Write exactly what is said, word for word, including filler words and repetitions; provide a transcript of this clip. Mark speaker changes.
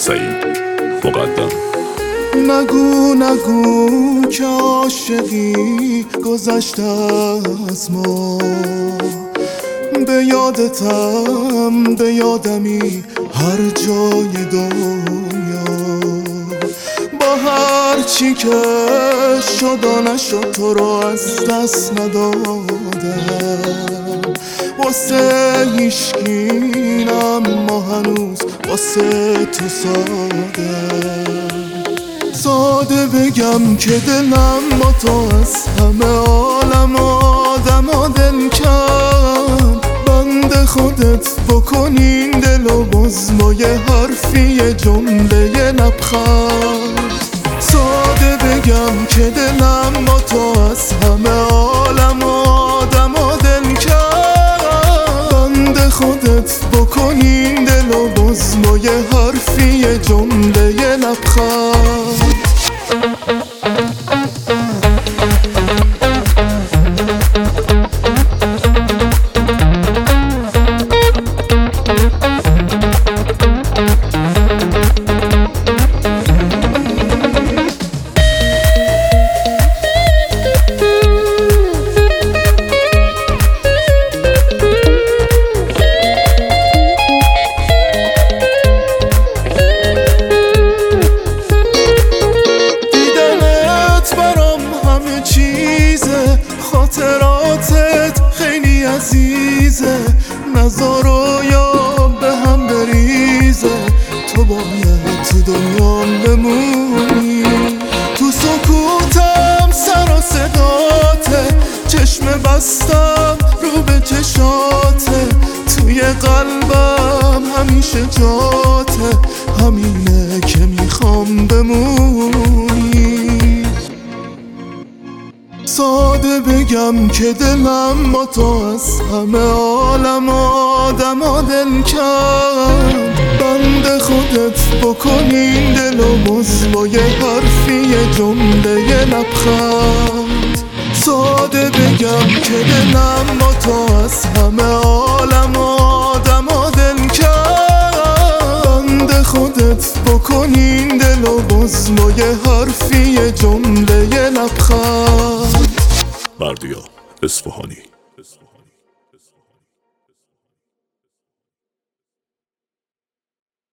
Speaker 1: سعید مقدم.
Speaker 2: نگو نگو که عاشقی گذشته از ما، به یادتم به یادمی هر جای دنیا، با هر چی که شد و نشد تو رو از دست ندادم، واسه هیشکی اما هنوز واسه تو سادم. ساده بگم که دلم با تو از همه عالم آدم و دل کرد، بند خودت بکنین دل و باز با یه حرفی یه جمله یه لبخند. ساده بگم که دلم با تو از همه عالم آدم و دل کرد، بند خودت بکنین دل و باز با یه حرفی یه جمله یه لبخند. خاطراتت خیلی عزیزه، نذار و یا به هم بریزه، تو باید تو دنیا بمونی. تو سکوتم سر و صداته، چشم بستم رو به چشاته، توی قلبم همیشه جاته، همینه که میخوام بمونی. ساده بگم که دلم با تو از همه عالم آدم و دل کرد، بند خودت بکنین دل و باز با یه حرفی یه جمله یه لبخند. ساده بگم که دلم با تو از همه عالم آدم و دل کرد، بند خودت بکنین دل و باز با یه حرفی یه جمله یه لبخند.
Speaker 1: بردیا اصفهانی.